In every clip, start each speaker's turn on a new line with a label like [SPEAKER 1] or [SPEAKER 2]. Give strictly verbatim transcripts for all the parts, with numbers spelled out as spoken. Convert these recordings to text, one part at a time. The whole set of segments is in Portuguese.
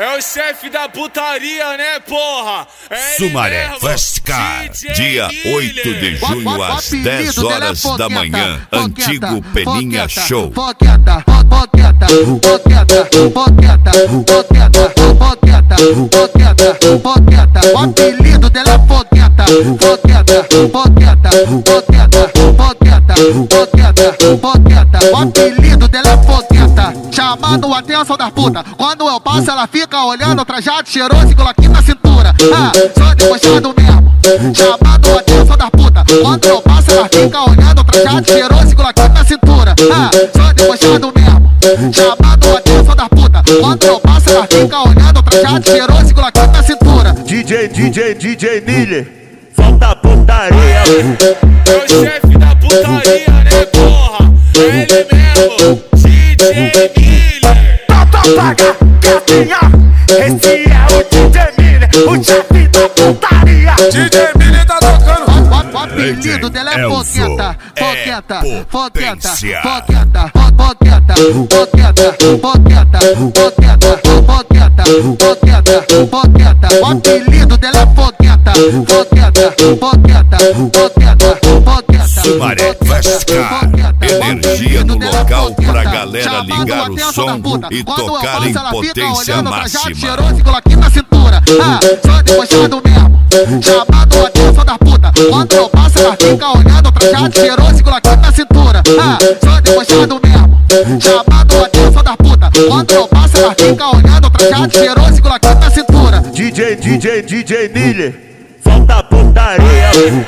[SPEAKER 1] É o chefe da putaria, né, porra? É
[SPEAKER 2] Sumaré Fast Car, dia oito de julho às dez horas da manhã. Antigo Peninha Show.
[SPEAKER 3] Foqueta, foqueta, foqueta, foqueta, foqueta, foqueta, foqueta, foqueta. O apelido dela é foqueta, foqueta, foqueta, foqueta, foqueta, foqueta, foqueta. O apelido dela é foqueta. Chamando a atenção das putas. Quando eu passo, ela fica olhando, trajado cheiroso e coloquinho na cintura. Ah, sou debochado mesmo. Chamando a atenção das putas. Quando eu passo, ela fica olhando, trajado cheiroso e coloquinho na cintura. Ah, sou debochado mesmo. Chamando a atenção das putas. Quando eu passo, ela fica olhando, trajado cheiroso e coloquinho na cintura.
[SPEAKER 4] D J, D J, D J Miller, solta a putaria.
[SPEAKER 1] É o chefe da putaria, né, porra? É ele mesmo, D J Miller.
[SPEAKER 4] Solta paga, quietinha. Esse é o D J Miller, o chefe da putaria.
[SPEAKER 1] D J Miller tá tocando.
[SPEAKER 3] O apelido dela é foqueta, foqueta, foqueta, foqueta, foqueta, foqueta, foqueta, foqueta, foqueta, foqueta, foqueta. O apelido dela é foqueta, foqueta, foqueta, foqueta, foqueta.
[SPEAKER 2] Sumaré Fast Car, energia no local pra galera ligar o som e tocar em potência máxima.
[SPEAKER 3] Cheiroso e coloquinho na cintura. Ah, sou debochado mesmo. Chamando a atenção das putas. Quando eu passo, ela fica olhando, trajado cheiroso e coloquinho na cintura. Ah, sou debochado mesmo. Chamando a atenção das putas. Quando eu passo, ela fica olhando, trajado cheiroso e coloquinho na cintura.
[SPEAKER 4] D J, D J, D J Miller, solta a putaria.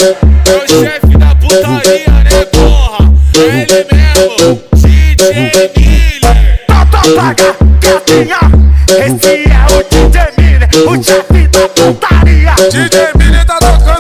[SPEAKER 1] É o chefe da putaria, né, porra? É ele mesmo, D J Miller.
[SPEAKER 4] Solta paga, quietinha. Esse é o D J Miller, o chefe da putaria.
[SPEAKER 1] D J Miller tá tocando.